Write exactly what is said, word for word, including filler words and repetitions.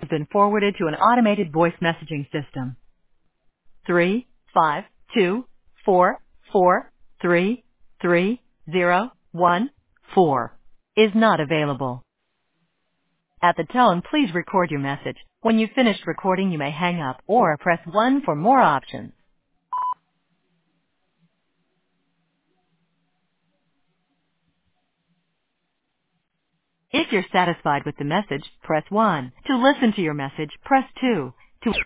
been forwarded to an automated voice messaging system. Three five two four four three three zero one four is not available. At the tone, please record your message. When you've finished recording, you may hang up or press one for more options. If you're satisfied with the message, press one. To listen to your message, press two.